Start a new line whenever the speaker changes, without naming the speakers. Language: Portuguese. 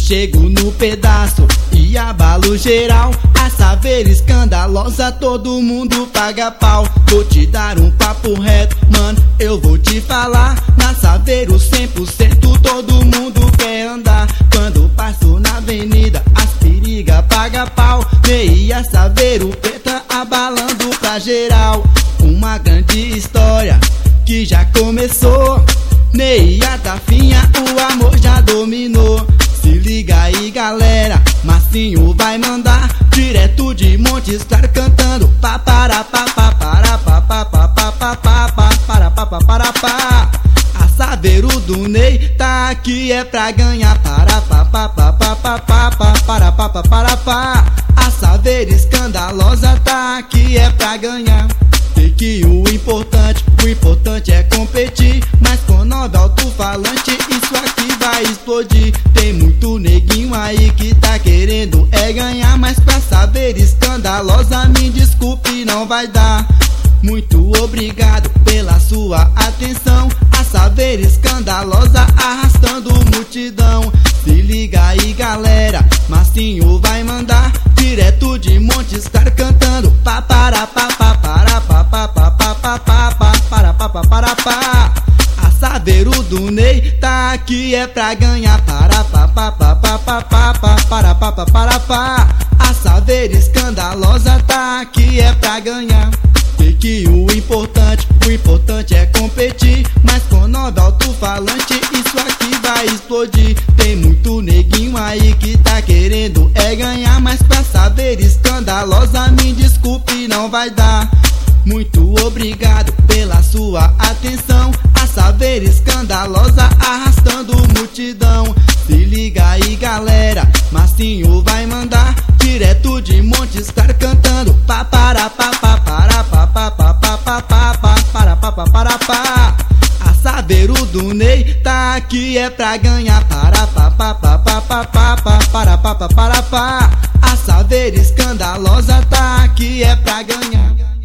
chego no pedaço e abalo geral. A saveira escandalosa, todo mundo paga pau. Vou te dar um papo reto, mano, eu vou te falar. Na saveira 100% todo mundo quer andar. Quando passo na avenida, as periga paga pau. Meia saveiro preta abalando pra geral. Uma grande história que já começou. Meia tafinha, o amor já dominou. Se liga aí galera, Marcinho vai mandar direto de Montes Claros cantando pa para pa pa para pa pa pa pa pa pa pa para pa pa para pa. A saveiro do Ney tá aqui é pra ganhar para pa pa pa pa pa pa pa para pa pa para pa. A saveira escandalosa tá aqui é pra ganhar. Sei que o importante é competir, mas com 9 alto-falante isso aqui vai explodir. Tem muito neguinho aí que tá querendo é ganhar, mas pra saveira escandalosa, me desculpe, não vai dar. Muito obrigado pela sua atenção. A saveira escandalosa arrastando multidão. Se liga aí galera, Marcinho vai mandar direto de Montes Claros cantando pa para pa pa para pa pa pa pa pa pa pa para pa pa para pa. A saveiro do Ney tá aqui é pra ganhar para pa pa pa pa pa pa pa para pa pa para pa. A saveira escandalosa tá aqui é pra ganhar. Sei que o importante é competir, mas com 9 alto-falante isso aqui vai explodir. Tem muito neguinho aí que tá querendo é ganhar, mas pra saveira escandalosa, me desculpe, não vai dar. Muito obrigado pela sua atenção. A saveira escandalosa arrastando multidão. Se liga aí galera, Marcinho vai mandar direto de Montes Claros cantando pa para pa pa para pa pa pa pa pa pa pa para pa pa para pa. A saveiro do Ney tá aqui é pra ganhar para pa pa pa pa pa pa pa para pa pa para pa. A saveira escandalosa tá aqui é pra ganhar.